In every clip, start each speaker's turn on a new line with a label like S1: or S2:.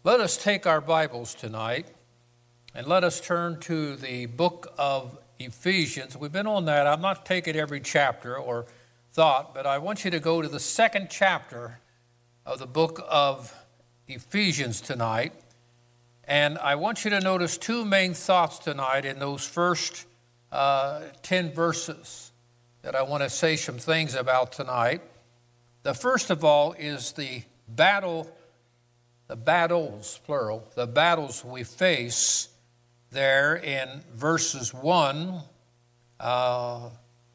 S1: Let us take our Bibles tonight and let us turn to the book of Ephesians. We've been on that. I'm not taking every chapter or thought, but I want you to go to the second chapter of the book of Ephesians tonight. And I want you to notice two main thoughts tonight in those first 10 verses that I want to say some things about tonight. The first of all is the battles, plural, the battles we face there in verses 1. I'll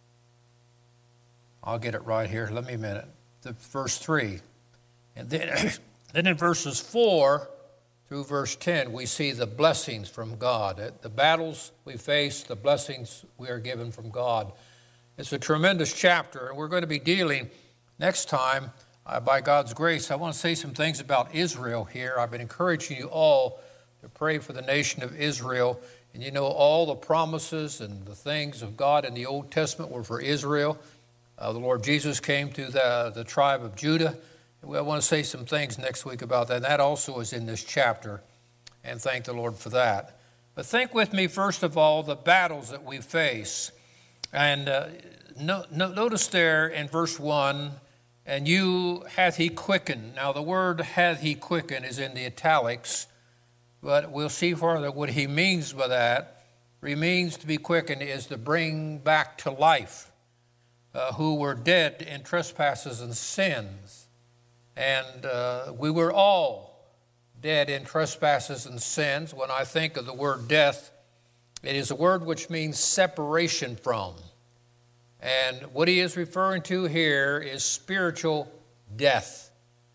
S1: get it right here. Let me a minute. Verse 3. And then in verses 4 through verse 10, we see the blessings from God. The battles we face, the blessings we are given from God. It's a tremendous chapter, and we're going to be dealing next time, by God's grace. I want to say some things about Israel here. I've been encouraging you all to pray for the nation of Israel. And you know, all the promises and the things of God in the Old Testament were for Israel. The Lord Jesus came to the tribe of Judah. I want to say some things next week about that. And that also is in this chapter. And thank the Lord for that. But think with me, first of all, the battles that we face. And notice there in verse 1, and you hath he quickened. Now the word hath he quickened is in the italics, but we'll see further what he means by that. Means to be quickened is to bring back to life who were dead in trespasses and sins. And we were all dead in trespasses and sins. When I think of the word death, it is a word which means separation from. And what he is referring to here is spiritual death.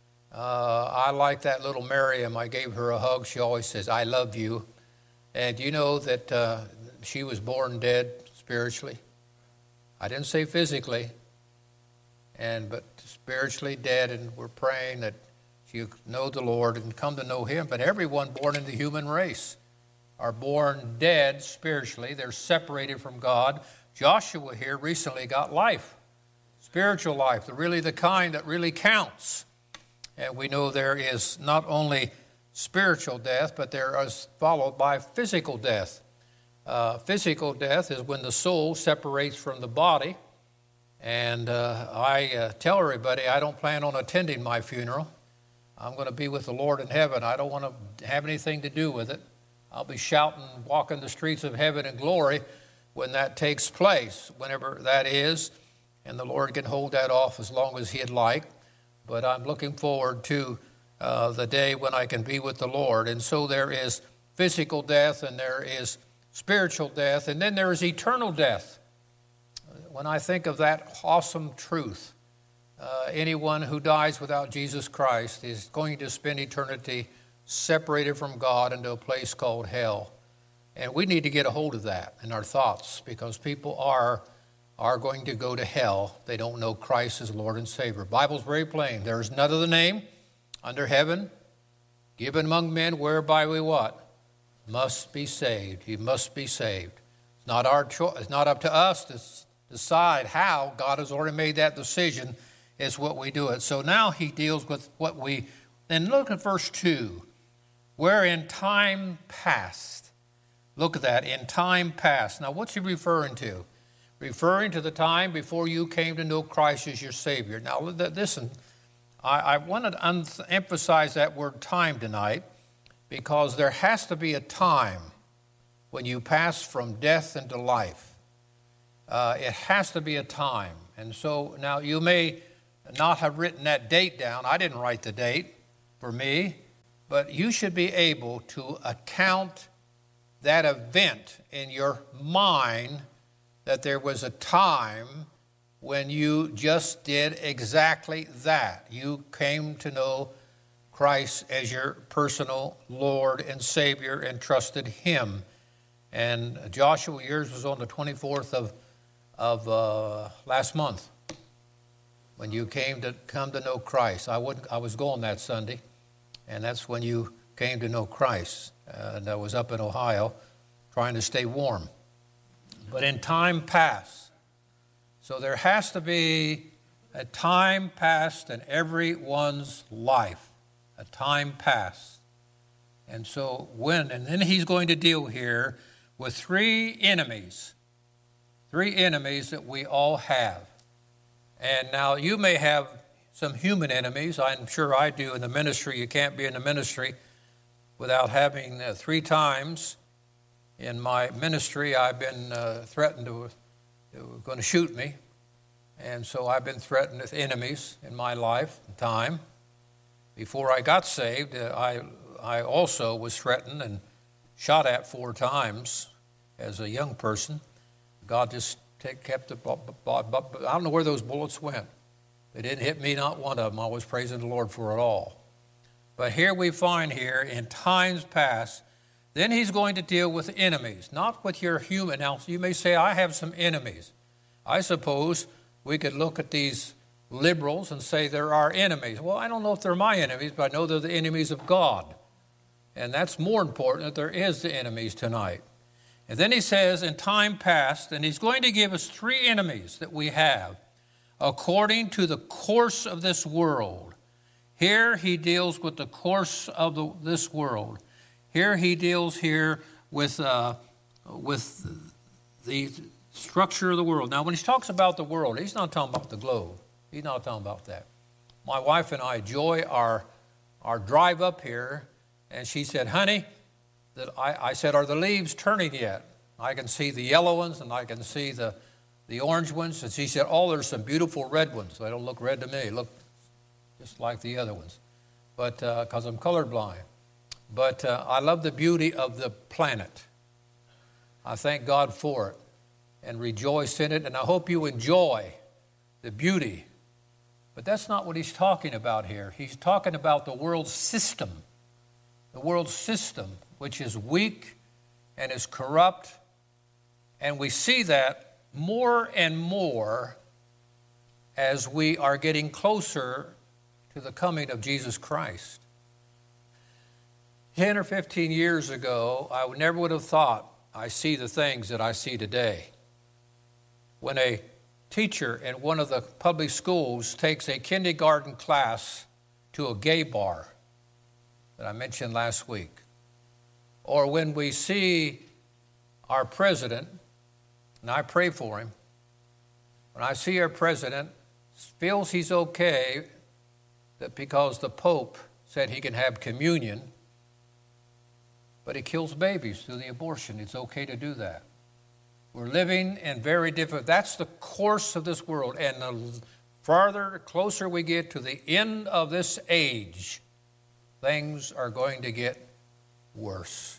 S1: I like that little Miriam. I gave her a hug. She always says, I love you. And you know that she was born dead spiritually. I didn't say physically, but spiritually dead. And we're praying that you know the Lord and come to know him. But everyone born in the human race are born dead spiritually. They're separated from God. Joshua here recently got life, spiritual life, the kind that really counts. And we know there is not only spiritual death, but there is followed by physical death. Physical death is when the soul separates from the body. And I tell everybody I don't plan on attending my funeral. I'm going to be with the Lord in heaven. I don't want to have anything to do with it. I'll be shouting, walking the streets of heaven in glory when that takes place, whenever that is, and the Lord can hold that off as long as he'd like. But I'm looking forward to the day when I can be with the Lord. And so there is physical death, and there is spiritual death, and then there is eternal death. When I think of that awesome truth, anyone who dies without Jesus Christ is going to spend eternity separated from God into a place called hell. And we need to get a hold of that in our thoughts, because people are going to go to hell. They don't know Christ as Lord and Savior. The Bible's very plain. There is none other name under heaven given among men whereby we what? Must be saved. You must be saved. It's not our choice. It's not up to us to decide how. God has already made that decision. It's what we do it. So now he deals with what we... Then look at verse 2. Where in time past... Look at that, in time past. Now, what's he referring to? Referring to the time before you came to know Christ as your Savior. Now, listen, I want to emphasize that word time tonight, because there has to be a time when you pass from death into life. It has to be a time. And so now you may not have written that date down. I didn't write the date for me, but you should be able to account that event in your mind, that there was a time when you just did exactly that. You came to know Christ as your personal Lord and Savior and trusted him. And Joshua, yours was on the 24th of last month when you come to know Christ. I was going that Sunday, and that's when you came to know Christ. And I was up in Ohio trying to stay warm. But in time past, so there has to be a time past in everyone's life, a time past. And so and then he's going to deal here with three enemies that we all have. And now you may have some human enemies. I'm sure I do in the ministry. You can't be in the ministry without having 3 times in my ministry I've been threatened they were going to shoot me. And so I've been threatened with enemies in my life and time. Before I got saved, I also was threatened and shot at 4 times as a young person. God just kept the, I don't know where those bullets went. They didn't hit me, not one of them. I was praising the Lord for it all. But here we find here, in times past, then he's going to deal with enemies, not with your human. Now, you may say, I have some enemies. I suppose we could look at these liberals and say they're our enemies. Well, I don't know if they're my enemies, but I know they're the enemies of God. And that's more important, that there is the enemies tonight. And then he says, in time past, and he's going to give us 3 enemies that we have, according to the course of this world. Here he deals with the course of this world. Here he deals with the structure of the world. Now, when he talks about the world, he's not talking about the globe. He's not talking about that. My wife and I enjoy our drive up here, and she said, honey, I said, are the leaves turning yet? I can see the yellow ones, and I can see the orange ones. And she said, there's some beautiful red ones. They don't look red to me. Look just like the other ones. But because I'm colorblind. But I love the beauty of the planet. I thank God for it and rejoice in it. And I hope you enjoy the beauty. But that's not what he's talking about here. He's talking about the world system. The world system, which is weak and is corrupt. And we see that more and more as we are getting closer to the coming of Jesus Christ. 10 or 15 years ago, I never would have thought I see the things that I see today. When a teacher in one of the public schools takes a kindergarten class to a gay bar that I mentioned last week, or when we see our president, and I pray for him, when I see our president feels he's okay that because the Pope said he can have communion, but he kills babies through the abortion. It's okay to do that. We're living in very different, that's the course of this world. And the closer we get to the end of this age, things are going to get worse.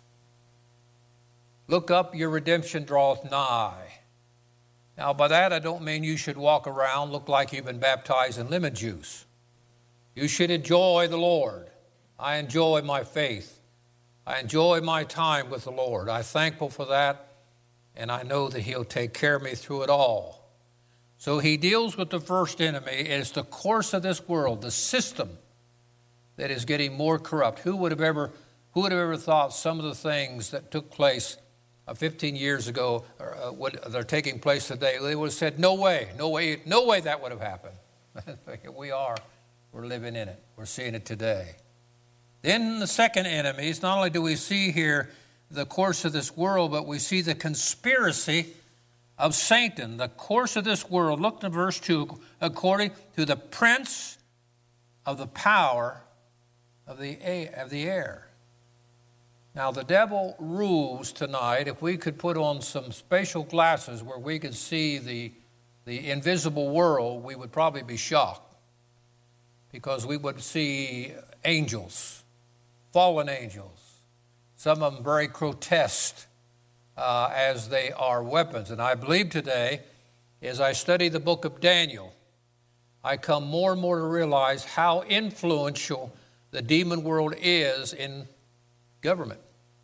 S1: Look up, your redemption draweth nigh. Now, by that, I don't mean you should walk around, look like you've been baptized in lemon juice. You should enjoy the Lord. I enjoy my faith. I enjoy my time with the Lord. I'm thankful for that, and I know that he'll take care of me through it all. So he deals with the first enemy. It's the course of this world, the system that is getting more corrupt. Who would have ever thought some of the things that took place 15 years ago, they're taking place today? They would have said, no way that would have happened. Here we are. We're living in it. We're seeing it today. Then the second enemy is not only do we see here the course of this world, but we see the conspiracy of Satan, the course of this world. Look to verse 2, according to the prince of the power of the air. Now, the devil rules tonight. If we could put on some spatial glasses where we could see the invisible world, we would probably be shocked, because we would see angels, fallen angels, some of them very grotesque as they are weapons. And I believe today, as I study the book of Daniel, I come more and more to realize how influential the demon world is in government.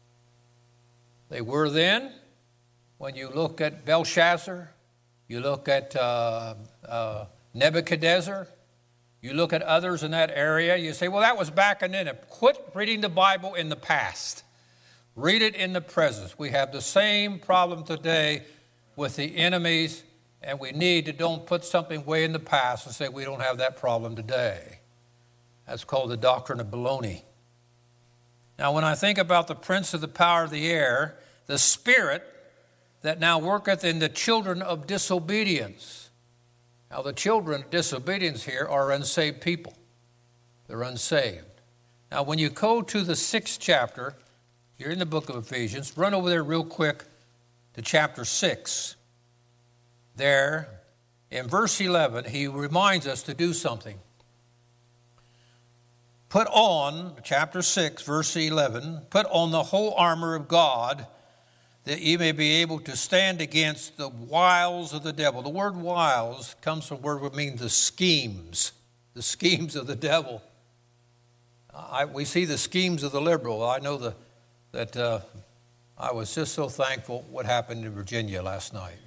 S1: They were then. When you look at Belshazzar, you look at Nebuchadnezzar, you look at others in that area, you say, well, that was back and then. Quit reading the Bible in the past. Read it in the present. We have the same problem today with the enemies, and we need to don't put something way in the past and say we don't have that problem today. That's called the doctrine of baloney. Now, when I think about the prince of the power of the air, the spirit that now worketh in the children of disobedience. Now, the children of disobedience here are unsaved people. They're unsaved. Now, when you go to the 6th chapter, you're in the book of Ephesians, run over there real quick to chapter 6. There, in verse 11, he reminds us to do something. Put on, chapter 6, verse 11, put on the whole armor of God, that ye may be able to stand against the wiles of the devil. The word wiles comes from a word that means the schemes of the devil. We see the schemes of the liberal. I know that I was just so thankful what happened in Virginia last night.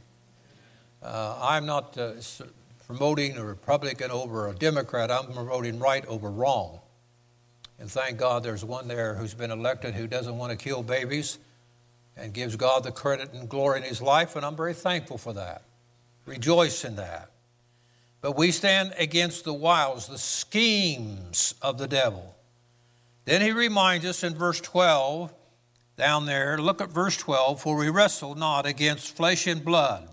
S1: I'm not promoting a Republican over a Democrat. I'm promoting right over wrong. And thank God there's one there who's been elected who doesn't want to kill babies and gives God the credit and glory in his life, and I'm very thankful for that. Rejoice in that. But we stand against the wiles, the schemes of the devil. Then he reminds us in verse 12, down there, look at verse 12, for we wrestle not against flesh and blood.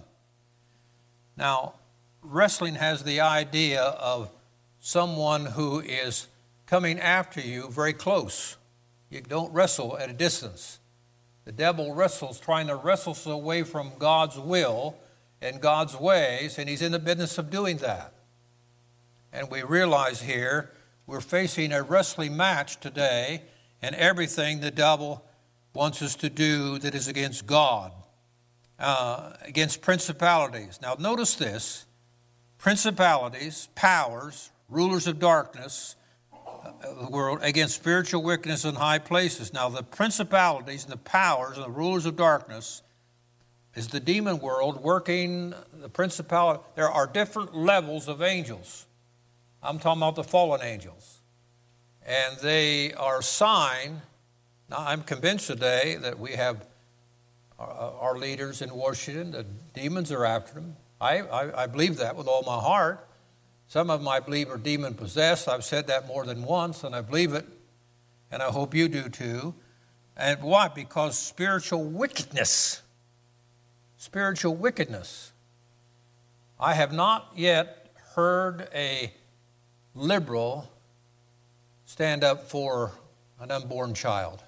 S1: Now, wrestling has the idea of someone who is coming after you very close. You don't wrestle at a distance. The devil wrestles, trying to wrestle us away from God's will and God's ways, and he's in the business of doing that. And we realize here we're facing a wrestling match today, and everything the devil wants us to do that is against God, against principalities. Now notice this, principalities, powers, rulers of darkness, the world, against spiritual wickedness in high places. Now the principalities and the powers and the rulers of darkness is the demon world working the principality. There are different levels of angels. I'm talking about the fallen angels. And they are assigned. Now I'm convinced today that we have our leaders in Washington, the demons are after them. I believe that with all my heart. Some of them I believe are demon-possessed. I've said that more than once, and I believe it, and I hope you do too. And why? Because spiritual wickedness. Spiritual wickedness. I have not yet heard a liberal stand up for an unborn child.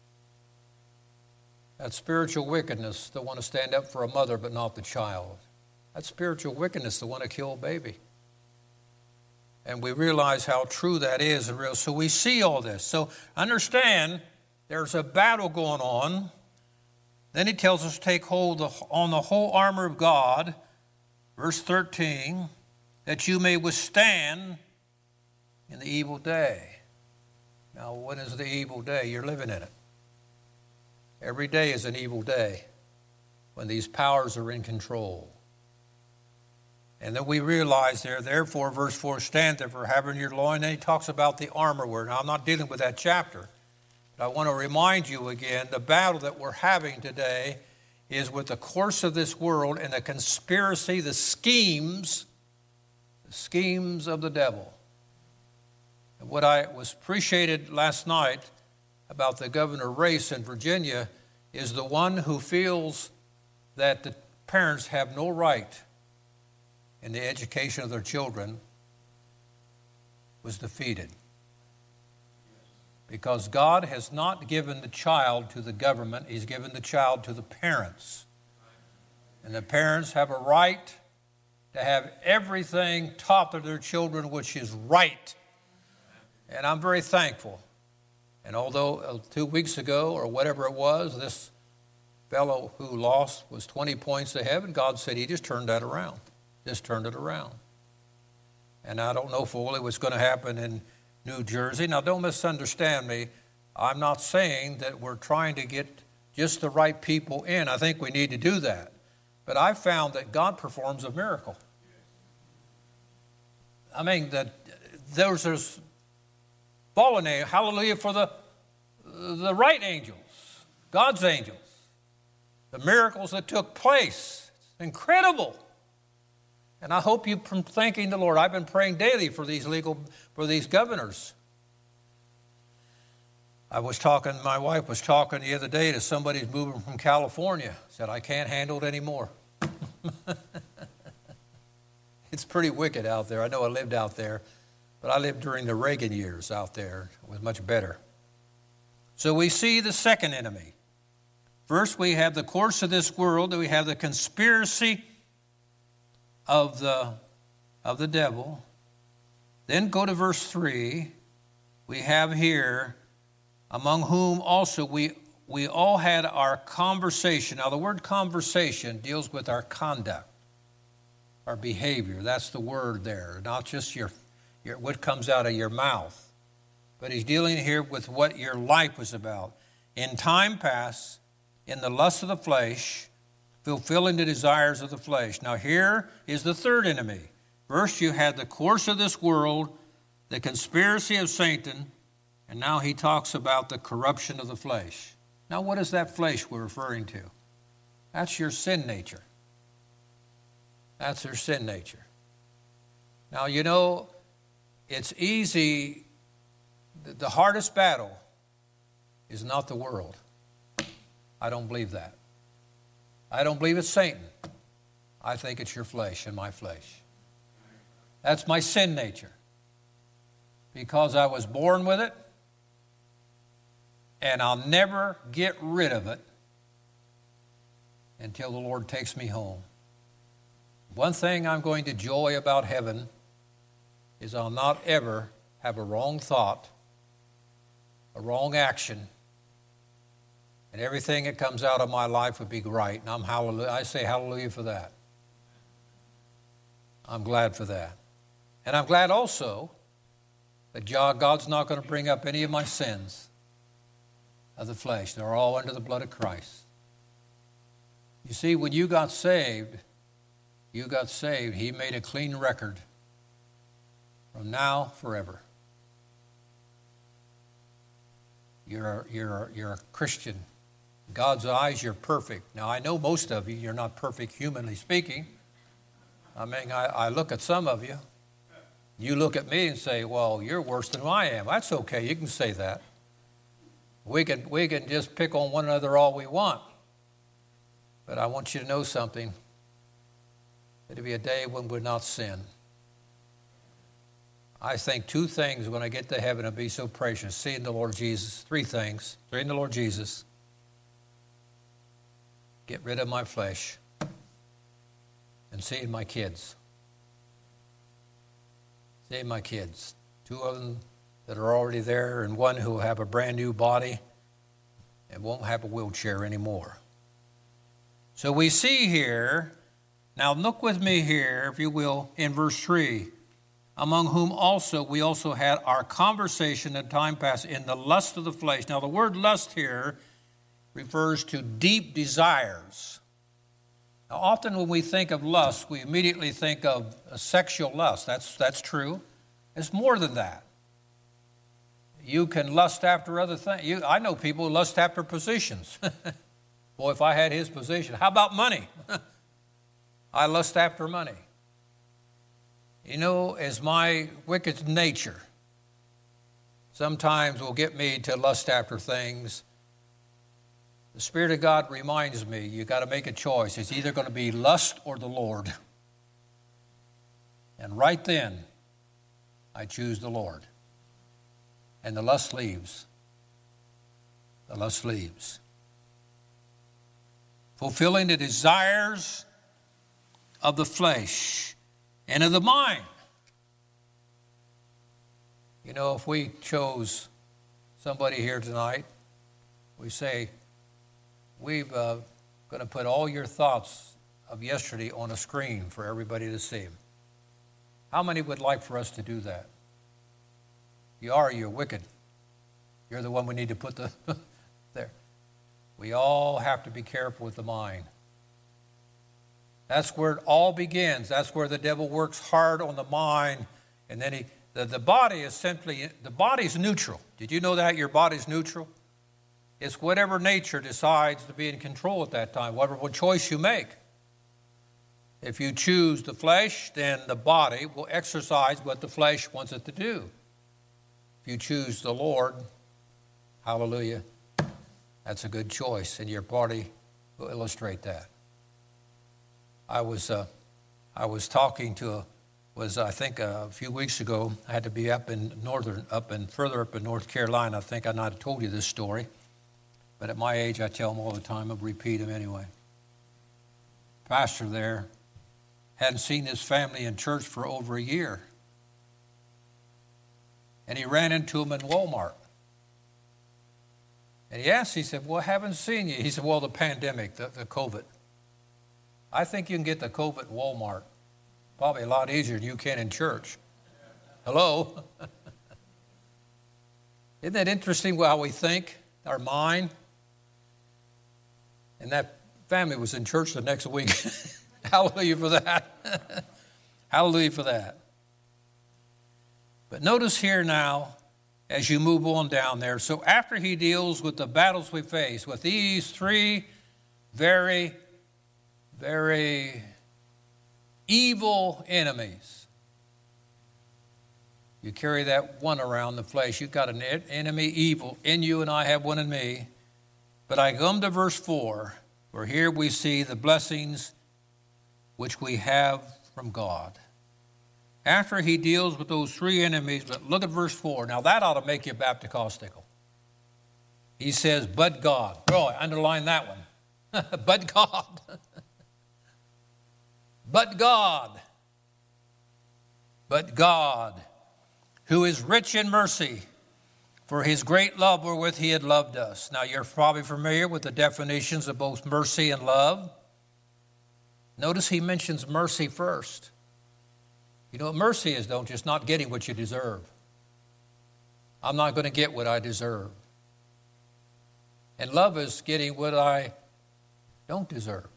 S1: That's spiritual wickedness, to want to stand up for a mother but not the child. That's spiritual wickedness, to want to kill a baby. And we realize how true that is. So we see all this. So understand there's a battle going on. Then he tells us to take hold on the whole armor of God, verse 13, that you may withstand in the evil day. Now, when is the evil day? You're living in it. Every day is an evil day when these powers are in control. And then we realize there, therefore, verse 4, stand therefore, having your loin. And he talks about the armor word. Now, I'm not dealing with that chapter. But I want to remind you again, the battle that we're having today is with the course of this world and the conspiracy, the schemes of the devil. And what I was appreciated last night about the governor race in Virginia is the one who feels that the parents have no right in the education of their children was defeated. Because God has not given the child to the government, he's given the child to the parents. And the parents have a right to have everything taught to their children which is right. And I'm very thankful. And although 2 weeks ago or whatever it was, this fellow who lost was 20 points ahead, and God said he just turned that around. Just turned it around. And I don't know fully what's going to happen in New Jersey. Now, don't misunderstand me. I'm not saying that we're trying to get just the right people in. I think we need to do that. But I found that God performs a miracle. I mean, that there's this fallen angel, hallelujah for the right angels, God's angels. The miracles that took place, it's incredible. And I hope you've been thanking the Lord. I've been praying daily for these governors. My wife was talking the other day to somebody who's moving from California. Said, I can't handle it anymore. It's pretty wicked out there. I know I lived out there, but I lived during the Reagan years out there. It was much better. So we see the second enemy. First, we have the course of this world, and we have the conspiracy of the devil. Then go to verse 3. We have here, among whom also we all had our conversation. Now, the word conversation deals with our conduct, our behavior. That's the word there, not just your what comes out of your mouth. But he's dealing here with what your life was about. In time past, in the lust of the flesh, fulfilling the desires of the flesh. Now here is the third enemy. First you had the course of this world, the conspiracy of Satan, and now he talks about the corruption of the flesh. Now what is that flesh we're referring to? That's your sin nature. That's your sin nature. Now you know, it's easy. The hardest battle is not the world. I don't believe that. I don't believe it's Satan. I think it's your flesh and my flesh. That's my sin nature. Because I was born with it, and I'll never get rid of it until the Lord takes me home. One thing I'm going to enjoy about heaven is I'll not ever have a wrong thought, a wrong action, and everything that comes out of my life would be right. And I say hallelujah for that. I'm glad for that. And I'm glad also that God's not going to bring up any of my sins of the flesh. They're all under the blood of Christ. You see, when you got saved, He made a clean record from now forever. You're a Christian. In God's eyes, you're perfect. Now, I know most of you, you're not perfect humanly speaking. I mean, I look at some of you. You look at me and say, well, you're worse than I am. That's okay. You can say that. We can just pick on one another all we want. But I want you to know something. It'll be a day when we'll not sin. I think two things when I get to heaven will be so precious. Seeing the Lord Jesus. Three things. Seeing the Lord Jesus. Get rid of my flesh. And seeing my kids. Seeing my kids. Two of them that are already there, and one who will have a brand new body and won't have a wheelchair anymore. So we see here, now look with me here, if you will, in verse 3. Among whom also we also had our conversation in time past in the lust of the flesh. Now the word lust here refers to deep desires. Now often when we think of lust, we immediately think of a sexual lust. That's true. It's more than that. You can lust after other things. I know people who lust after positions. Boy, if I had his position. How about money? I lust after money. You know, as my wicked nature sometimes will get me to lust after things, the Spirit of God reminds me, you got to make a choice. It's either going to be lust or the Lord. And right then, I choose the Lord. And the lust leaves. The lust leaves. Fulfilling the desires of the flesh and of the mind. You know, if we chose somebody here tonight, we say, we're going to put all your thoughts of yesterday on a screen for everybody to see. How many would like for us to do that? You're wicked. You're the one we need to put there. We all have to be careful with the mind. That's where it all begins. That's where the devil works hard on the mind. And then the body is the body's neutral. Did you know that? Your body's neutral? It's whatever nature decides to be in control at that time, whatever choice you make. If you choose the flesh, then the body will exercise what the flesh wants it to do. If you choose the Lord, Hallelujah. That's a good choice, and your party will illustrate that. I was talking to I think a few weeks ago. I had to be further up in North Carolina. I think I might have told you this story, but at my age, I tell them all the time. I'll repeat them anyway. Pastor there hadn't seen his family in church for over a year, and he ran into them in Walmart. And he said, well, I haven't seen you. He said, well, the pandemic, the COVID. I think you can get the COVID at Walmart probably a lot easier than you can in church. Hello? Isn't that interesting how we think, our mind? And that family was in church the next week. Hallelujah for that. Hallelujah for that. But notice here now, as you move on down there, so after he deals with the battles we face, with these three very, very evil enemies. You carry that one around the flesh. You've got an enemy evil in you, and I have one in me. But I come to verse 4, where here we see the blessings which we have from God. After he deals with those three enemies, but look at verse 4. Now that ought to make you Bapticostical. He says, but God. Boy, underline that one. But God. But God. But God, who is rich in mercy, for his great love wherewith he had loved us. Now you're probably familiar with the definitions of both mercy and love. Notice he mentions mercy first. You know what mercy is, though? Just not getting what you deserve. I'm not going to get what I deserve. And love is getting what I don't deserve.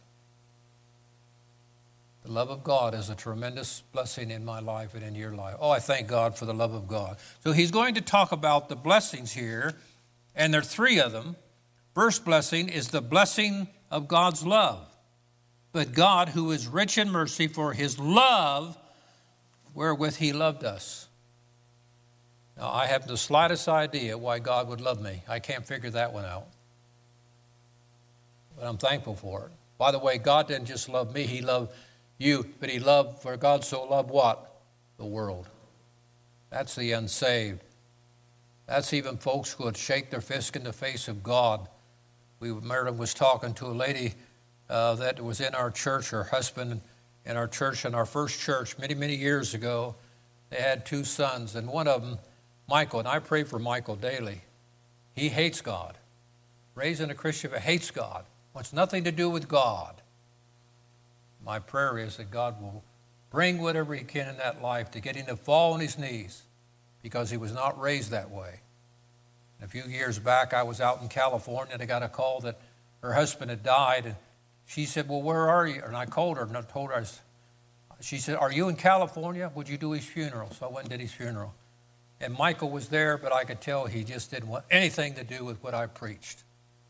S1: The love of God is a tremendous blessing in my life and in your life. Oh, I thank God for the love of God. So he's going to talk about the blessings here, and there are three of them. First blessing is the blessing of God's love. But God, who is rich in mercy, for his love wherewith he loved us. Now, I have the slightest idea why God would love me. I can't figure that one out. But I'm thankful for it. By the way, God didn't just love me, he loved you, but for God so loved what? The world. That's the unsaved. That's even folks who would shake their fist in the face of God. Marilyn was talking to a lady that was in our church, her husband in our church, in our first church many, many years ago. They had two sons, and one of them, Michael, and I pray for Michael daily. He hates God. Raised in a Christian, but hates God. Wants nothing to do with God. My prayer is that God will bring whatever he can in that life to get him to fall on his knees, because he was not raised that way. And a few years back, I was out in California, and I got a call that her husband had died, and she said, well, where are you? And I called her, and I told her, she said, are you in California? Would you do his funeral? So I went and did his funeral. And Michael was there, but I could tell he just didn't want anything to do with what I preached.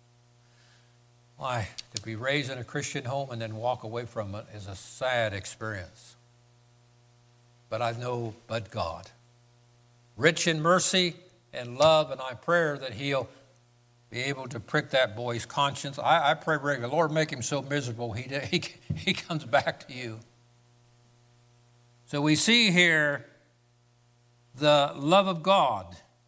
S1: Why, to be raised in a Christian home and then walk away from it is a sad experience. But I know but God. Rich in mercy and love, and I pray that he'll be able to prick that boy's conscience. I pray regularly, Lord, make him so miserable he comes back to you. So we see here the love of God.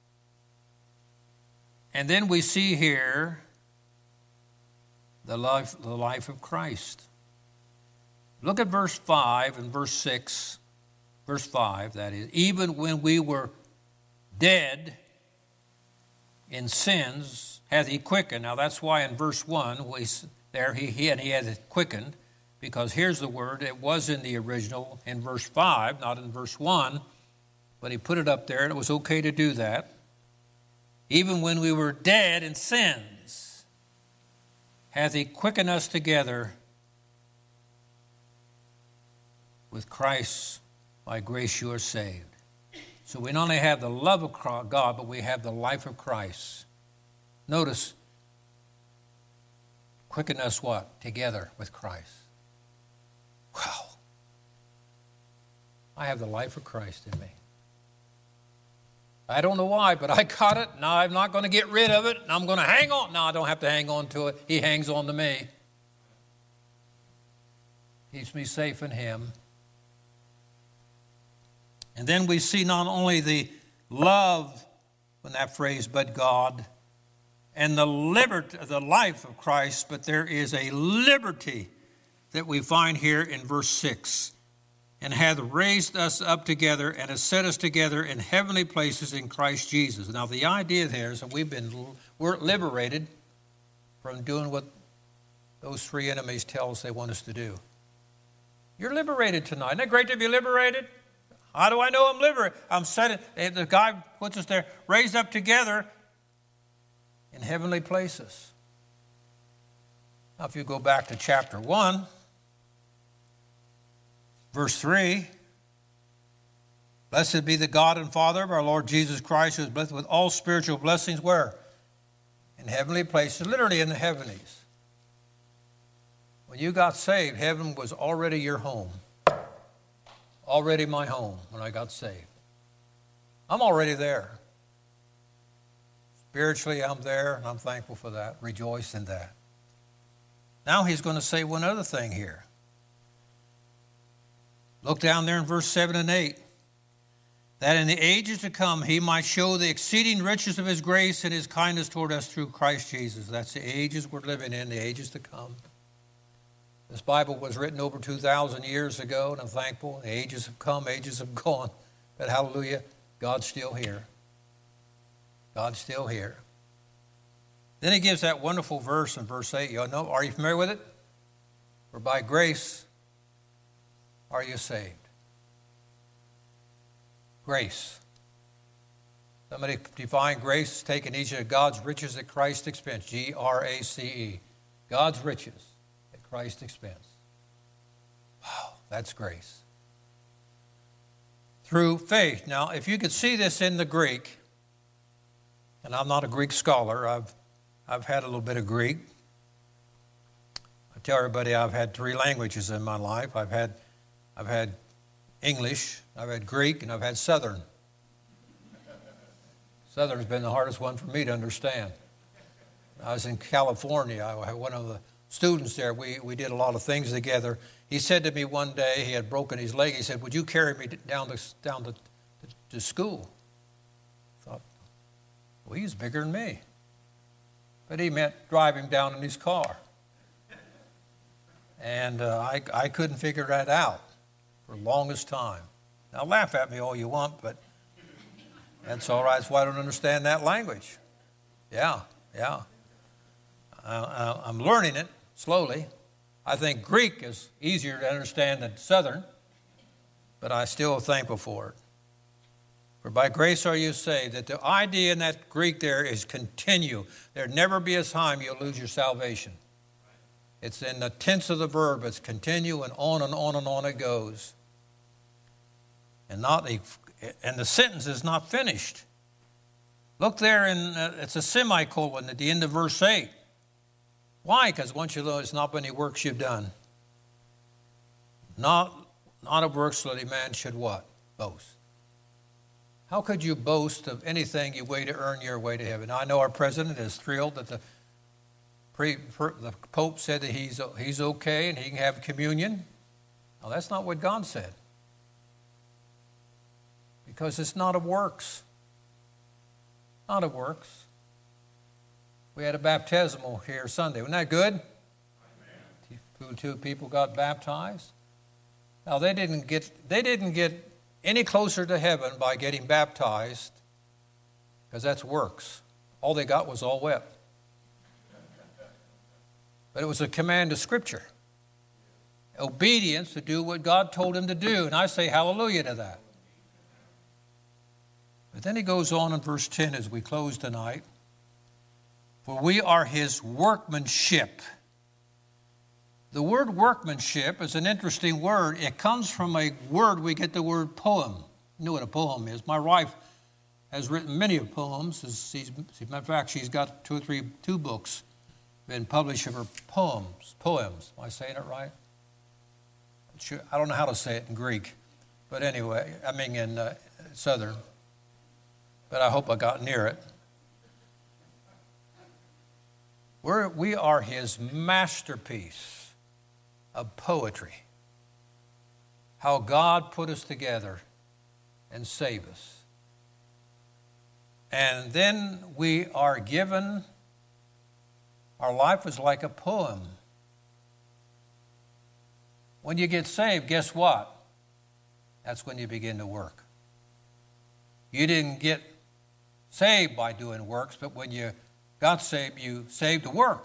S1: And then we see here the life of Christ. Look at verse 5 and verse 6. Verse 5, that is, even when we were dead in sins, hath he quickened. Now that's why in verse 1, he had quickened, because here's the word, it was in the original in verse 5, not in verse 1, but he put it up there, and it was okay to do that. Even when we were dead in sins, hath he quickened us together with Christ. By grace you are saved. So we not only have the love of God, but we have the life of Christ. Notice, quicken us what? Together with Christ. Wow. I have the life of Christ in me. I don't know why, but I got it. Now I'm not going to get rid of it. I'm going to hang on. No, I don't have to hang on to it. He hangs on to me. Keeps me safe in him. And then we see not only the love in that phrase, but God, and the liberty, the life of Christ, but there is a liberty that we find here in verse 6. And hath raised us up together and has set us together in heavenly places in Christ Jesus. Now the idea there is that we're liberated from doing what those three enemies tell us they want us to do. You're liberated tonight. Isn't it great to be liberated? How do I know I'm liberated? I'm set. The guy puts us there, raised up together in heavenly places. Now if you go back to chapter 1, verse 3, blessed be the God and Father of our Lord Jesus Christ, who is blessed with all spiritual blessings, where? In heavenly places, literally in the heavenlies. When you got saved, heaven was already your home. Already my home when I got saved. I'm already there. Spiritually, I'm there, and I'm thankful for that. Rejoice in that. Now he's going to say one other thing here. Look down there in verse 7 and 8. That in the ages to come he might show the exceeding riches of his grace and his kindness toward us through Christ Jesus. That's the ages we're living in, the ages to come. This Bible was written over 2,000 years ago, and I'm thankful. The ages have come, ages have gone. But hallelujah, God's still here. God's still here. Then he gives that wonderful verse in verse 8. You know, are you familiar with it? For by grace are you saved? Grace. Somebody define grace, taking each of God's riches at Christ's expense. G-R-A-C-E. God's riches at Christ's expense. Wow, that's grace. Through faith. Now, if you could see this in the Greek, and I'm not a Greek scholar, I've had a little bit of Greek. I tell everybody I've had 3 languages in my life. I've had English, I've had Greek, and I've had Southern. Southern's been the hardest one for me to understand. I was in California. I had one of the students there. We did a lot of things together. He said to me one day, he had broken his leg. He said, would you carry me down to school? I thought, well, he's bigger than me. But he meant drive him down in his car. And I couldn't figure that out for the longest time. Now, laugh at me all you want, but that's all right. That's why I don't understand that language. Yeah. I'm learning it slowly. I think Greek is easier to understand than Southern, but I still am thankful for it. For by grace are you saved. That the idea in that Greek there is continue. There'll never be a time you'll lose your salvation. It's in the tense of the verb. It's continue, and on and on and on it goes. And the sentence is not finished. Look there, it's a semicolon at the end of verse 8. Why? Because once you know it's not by any works you've done. Not of works so that a man should what? Boast. How could you boast of anything you weigh to earn your way to heaven? Now, I know our president is thrilled that the Pope said that he's okay and he can have communion. Now, that's not what God said. Because it's not of works. Not of works. We had a baptismal here Sunday. Wasn't that good? Amen. 2 people got baptized. Now, they didn't get any closer to heaven by getting baptized, because that's works. All they got was all wet. But it was a command of Scripture. Obedience to do what God told him to do. And I say hallelujah to that. But then he goes on in verse 10 as we close tonight. For we are his workmanship. The word workmanship is an interesting word. It comes from a word we get the word poem. You know what a poem is. My wife has written many poems. As a matter of fact, she's got 2 books been published of her poems. Am I saying it right? I don't know how to say it in Greek. But anyway, I mean in Southern. but I hope I got near it. We are his masterpiece of poetry. How God put us together and saved us. And then we are given, our life is like a poem. When you get saved, guess what? That's when you begin to work. You didn't get saved by doing works, but when you got saved, you saved to work.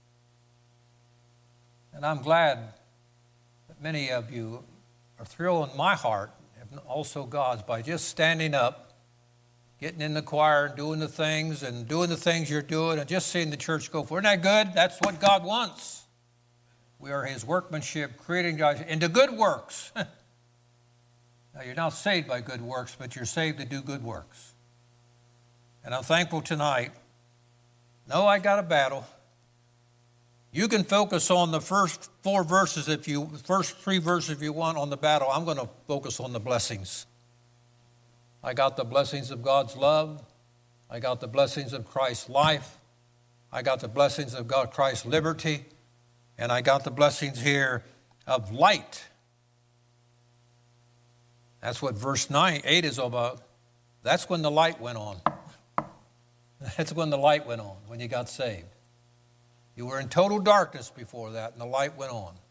S1: And I'm glad that many of you are thrilling my heart, and also God's, by just standing up, getting in the choir and doing the things you're doing and just seeing the church go forward. Isn't that good? That's what God wants. We are his workmanship, creating into good works. Now, you're not saved by good works, but you're saved to do good works. And I'm thankful tonight. No, I got a battle. You can focus on the first three verses if you want on the battle. I'm going to focus on the blessings. I got the blessings of God's love. I got the blessings of Christ's life. I got the blessings of God, Christ's liberty. And I got the blessings here of light. That's what verse 8 is all about. That's when the light went on. That's when the light went on, when you got saved. You were in total darkness before that, and the light went on.